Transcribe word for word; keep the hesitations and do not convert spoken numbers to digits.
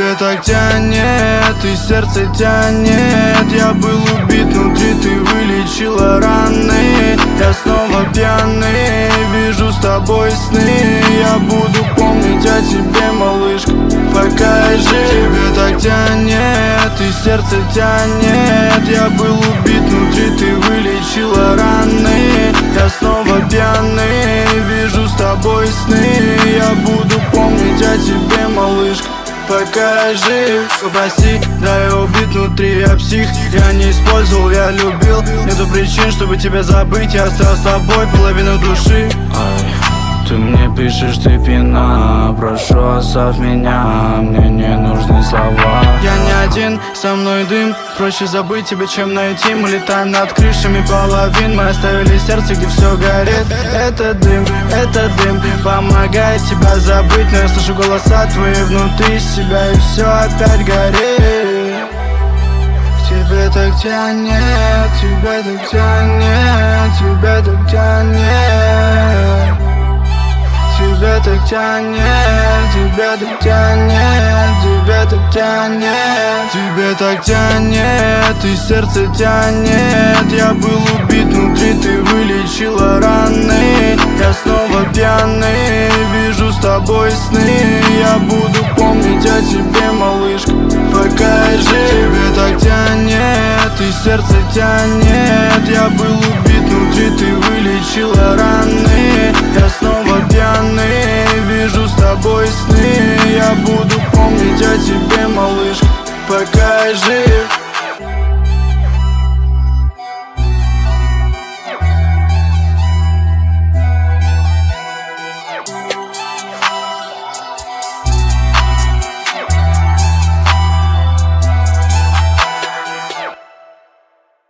Тебе так тянет, и сердце тянет. Я был убит внутри, ты вылечила раны. Я снова пьяный, вижу с тобой сны. Я буду помнить о тебе, малышка, пока я жив. Тебе так тянет, и сердце тянет. Я был убит внутри, ты вылечила раны. Я снова пьяный, вижу с тобой сны. Я буду помнить о тебе, малышка, пока я жив. Прости, да я убит внутри, я псих. Я не использовал, я любил. Нету причин, чтобы тебя забыть. Я оставил с тобой половину души. Ай, ты мне пишешь, ты пьяна. Прошу, оставь меня, мне не нужны слова. Я не один, со мной дым. Проще забыть тебя, чем найти. Мы летаем над крышами половин. Мы оставили сердце, где все горит. Это дым, это дым помогает тебя забыть. Но я слышу голоса твои внутри себя, и все опять горит. Тебе так тянет, тебя так тянет, тебя так тянет. Тебя так тянет, тебя так тянет, тебя так тянет. Тебе так тянет, и сердце тянет. Я был убит внутри, ты вылечила раны. Я снова пьяный, вижу с тобой сны. Я буду помнить о тебе, малышка, пока я жив. Тебе так тянет, и сердце тянет. Я был убит внутри, ты вылечила раны. Я снова пьяный, вижу с тобой сны. Я буду помнить о тебе, малышка, пока я жив.